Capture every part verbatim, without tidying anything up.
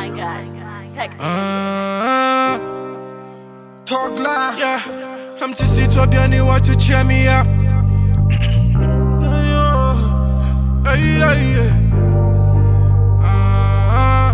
my god, sexy. Uh, talk loud, yeah. I'm to see to be anyone to cheer me up. Yeah, yeah, yeah. Uh,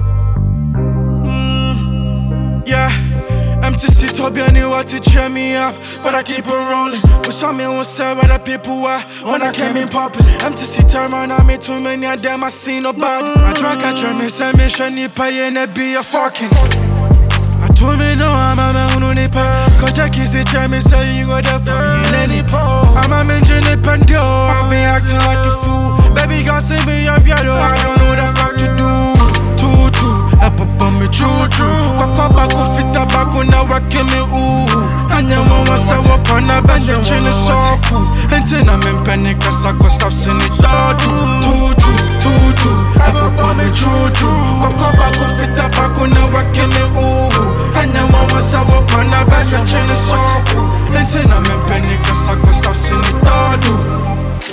mm, yeah. I'm to see to be anyone to cheer me up, but I keep on rolling. But some me won't say where the people are when I came in popping. I'm to see turn around, I made too many of them, I see nobody. I drunk, I try me, say me, shiny pay, and it be a fucking. I told me no, I'm a man who don't need pay. Cause Jackie say, try me, say you go there for me in any pole. I'm a man, Jenny Pendo, I've been acting like a fool. Baby, God save me, I'm Piado, I don't know the fuck to do. Tutu, up up on me, true, true. Kwakwa bako, fit tabako, now I give me ooh. Anya mama say up on a best, you're chilling so cool. And then I'm in panic, cause I got stop seeing it all. Tutu, tutu, up up on me, true, true. Kwakwa bako, fit tabako, now I give me ooh. Anya mama say up on a best, you're chilling so cool. And then I'm in panic, cause I got stop seeing it all.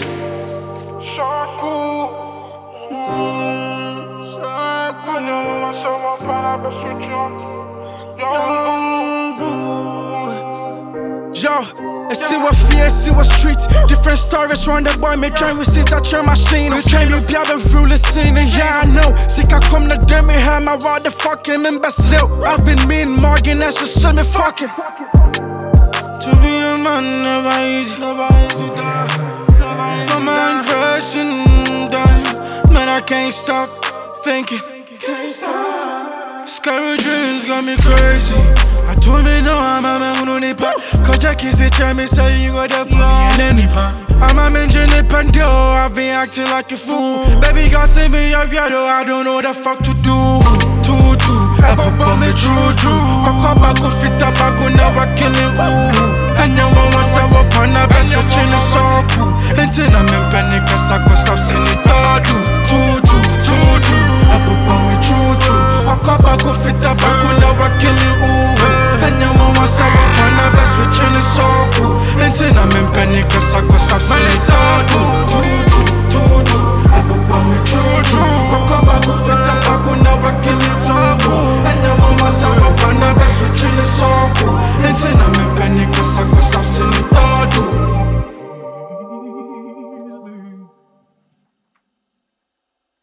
Yo, I see what fear, I see what streets. Different stories round the boy, me trying to sit at your machine. We trying to be able to rule the scene, and yeah, I know. Sick, I come to them, me have my what the fucking imbecile. I've been mean, Morgan, that's just shit me fucking. To be a man, never easy. My mind pressing down, man, I can't stop thinking. Scary dreams got me crazy. I told me no, I'm a man who don't need pop. Cause Jackie say, try me, say you go there for me in any pop. I'm a man, Jenny Pendo, I've been acting like a fool. Baby, God save me, I'm Piado, I don't know what the fuck to do. Tutu, up up on me, true, true. Kwakwa bako, fit tabako, now I kill it.